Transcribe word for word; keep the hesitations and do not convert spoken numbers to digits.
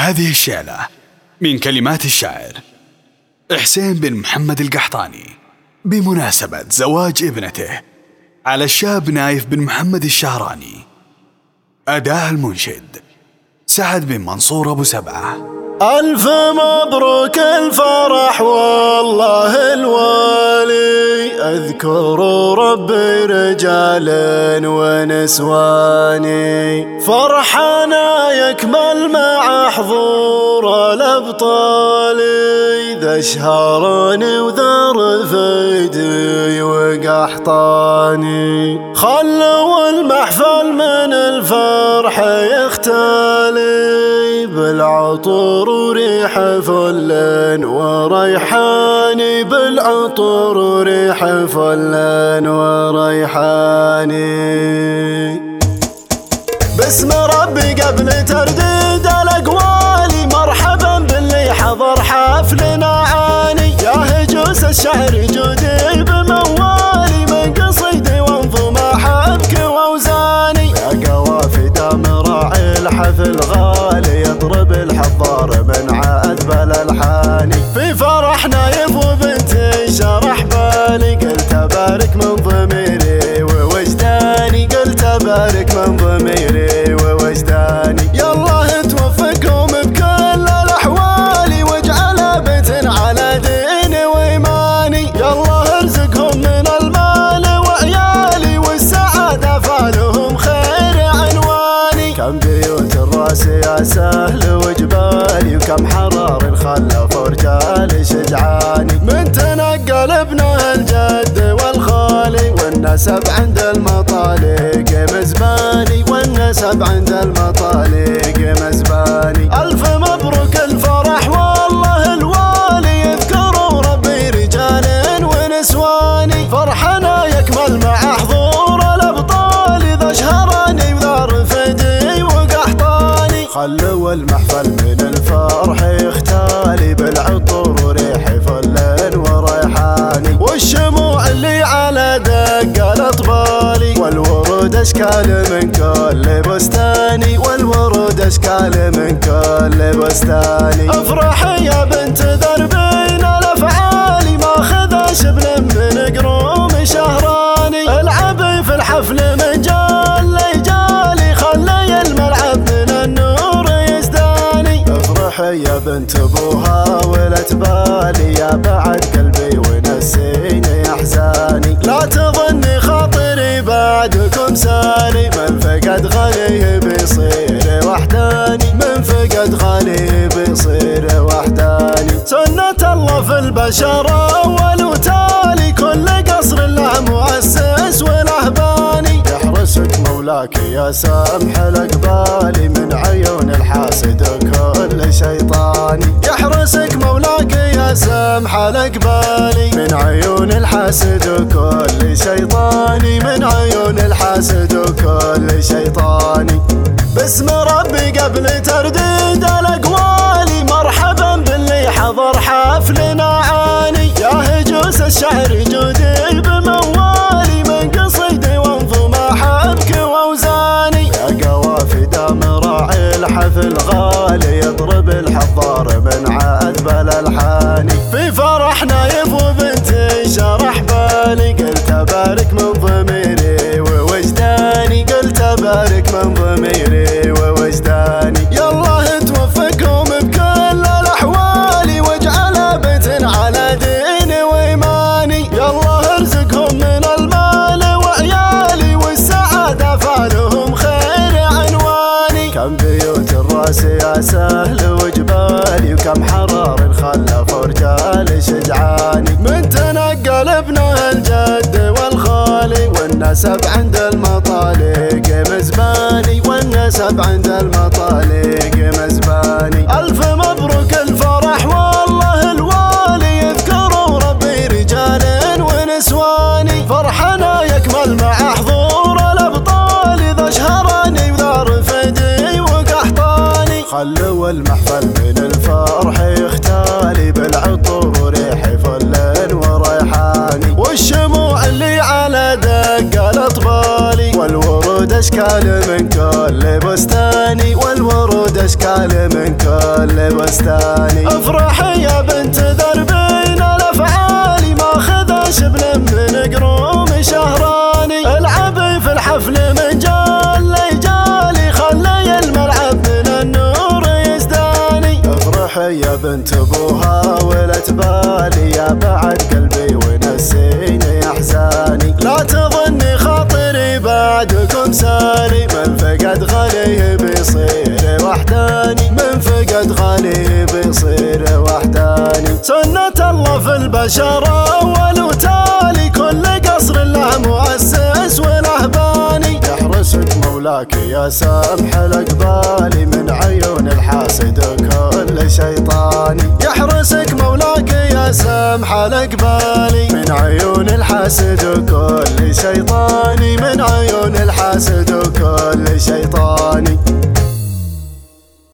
هذه الشعلة من كلمات الشاعر حسين بن محمد القحطاني بمناسبة زواج ابنته على الشاب نايف بن محمد الشهراني. أداء المنشد سعد بن منصور أبو سبعة. ألف مبروك الفرح والله الوالي، أذكر ربي رجال ونسواني، فرحنا يكمل مع حضور الأبطال، ذا شهراني وذا رفيدي وقحطاني، خلوا المحفل من الفرح يختالي، بالعطور وريح فل وريحاني، بالعطور وريح فل وريحاني. باسم ربي قبل ترديد الأقوال، مرحبا باللي حضر حفلنا عاني، يا هجوس الشعر جودي بموالي، من قصيدي وانظم حبك واوزاني، يا قوافي دام راعي الحفل غالي، يضرب الحضار من عذب الالحاني، في فرحنا يفو بنتي شرح بالي، قلت ابارك من ضميري ووجداني، قلت ابارك من ضميري ووجداني، يالله توفقهم بكل الاحوال، واجعل بيت على ديني وايماني، يالله ارزقهم من المال وعيالي، والسعاده فالهم خير عنواني، كم بيوت الراس يا سهل وجبالي، وكم حرار خلف رجال شجعاني، من تنقل ابنه الجد والخالي، والنسب عند المطالق مزباني، والنسب عند المطالق مزباني. ألف مبروك الفرح والله الوالي، يذكروا ربي رجال ونسواني، فرحنا يكمل مع حضور الأبطال، ذا شهراني وذا رفيدي وقحطاني، خلوا المحفل من الفرح يختالي، بالعطور وريح فل وريحاني، والشموع اللي على دق الأطبالي، والورود أشكال من كل بستاني، والورود أشكال من كل بستاني، افرحي يا بنت دربين الأفعالي، ماخذ شبل من قروم شهراني، العبي في الحفل من جال جالي، خلي الملعب من النور يزداني، افرحي يا بنت ابوها ولت بالي، يا بعد قلبي ونسيني احزاني، لا تظني خاطري بعدكم سالي، من فقد غاليه بيصير وحداني، من فقد غاليه بيصير وحداني، سنة الله في البشر اول وتالي، كل قصر له مؤسس وله باني، يحرسك مولاك يا سامح الاقبالي، من عيون الحاسد كل شيطاني، يحرسك مولاك يا سامح الاقبالي، من عيون الحاسد كل شيطاني، من عيون الحاسد كل شيطاني. باسم ربي قبل ترديد الاقوال، مرحبا باللي حضر حفلنا عاني، يا هجوس الشعر جودي بموالي، من قصيدي وانظم حبك واوزاني، يا قوافي دام راعي الحفل غالي، يضرب الحضار من عذب الالحاني، في فرحنا يفو بنتي شرح بالي، قلت ابارك من ضميري ووجداني، قلت ابارك من ضميري ووجداني، يالله توفقهم بكل الاحوال، واجعل بيت على ديني وايماني، يالله ارزقهم من المال وعيالي، والسعاده فالهم خير عنواني، كم بيوت الراس يا سهل وجبالي، وكم حرار خلف رجال شجعاني، من تنقل ابنه الجد والخالي، والنسب عند المطالق مزباني، والنسب عند المطالق مزباني. ألف مبروك الفرح والله الوالي، يذكروا ربي رجال ونسواني، فرحنا يكمل مع حضور الأبطال، ذا شهراني وذا رفيدي وقحطاني، خلوا المحفل من الفرح يختالي، بالعطور وريح فل وريحاني، والشموع اللي على دق الأطبالي، والورود أشكال من كل بستاني، والورود الاشكال من كل بستاني. افرحي يا بنت دربين الافعالي، ماخذ شبل من قروم شهراني. العبي في الحفل من جال جالي، خلي الملعب من النور يزداني. افرحي يا بنت ابوها ولت بالي، يا بعد قلبي ونسيني احزاني. لا تظني خاطري بعدكم سالي، من فقد غاليه بيصير وحداني، من فقد غاليه بيصير وحداني. سنة الله في البشر اول وتالي، كل قصر له مؤسس وله باني. يحرسك مولاك يا سامح الاقبال،